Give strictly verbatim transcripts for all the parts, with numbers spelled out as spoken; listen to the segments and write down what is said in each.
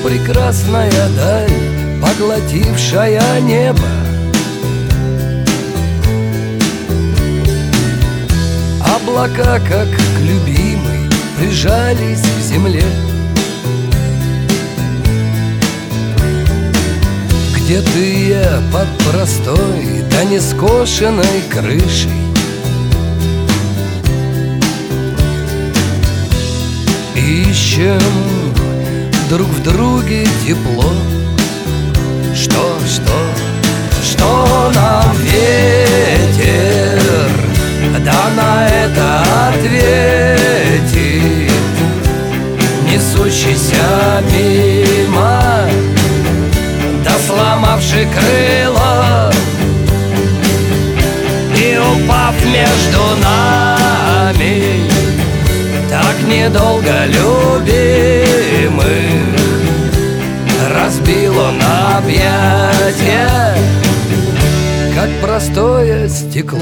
прекрасная даль, поглотившая небо. Облака, как к любимой, прижались к земле. Где ты я под простой да нескошенной крышей? Ищем друг в друге тепло. Что, что, что нам ветер да на это ответит, несущийся мимо, да сломавший крыло и упав между нами, так недолго любимых, разбил он объятия, как простое стекло.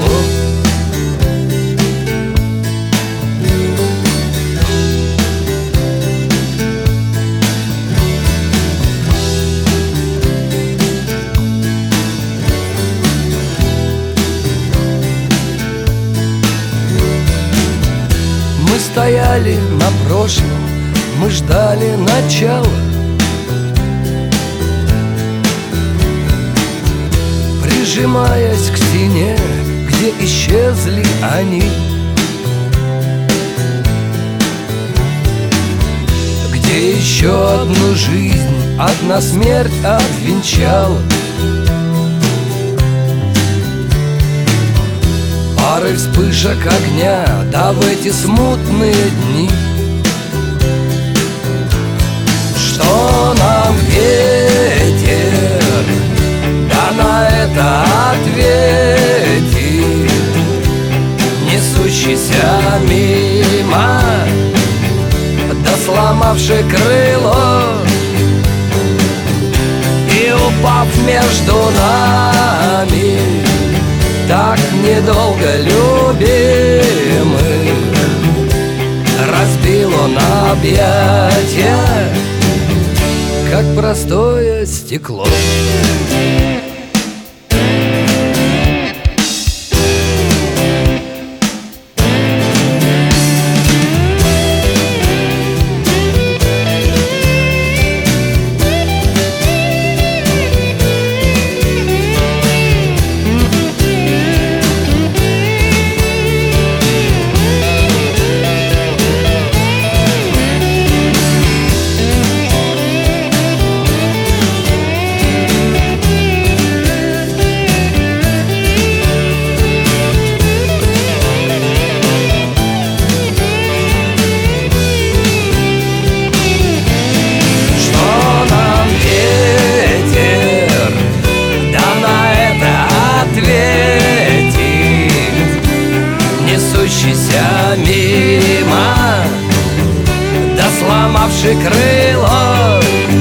Мы стояли на прошлом, мы ждали начала. Прижимаясь к стене, где исчезли они, где еще одну жизнь одна смерть обвенчала. Пары вспышек огня, да в эти смутные дни. Что нам ветер да на это ответит, несущийся мимо, да сломавший крыло и упав между нами, так недолго любимых, разбил он объятия, как простое стекло. Несущийся мимо, да сломавший крыло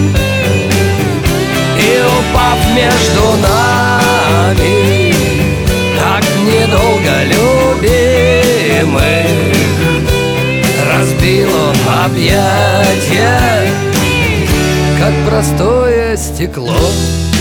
и упав между нами, так недолго любимых, разбил он объятия, как простое стекло.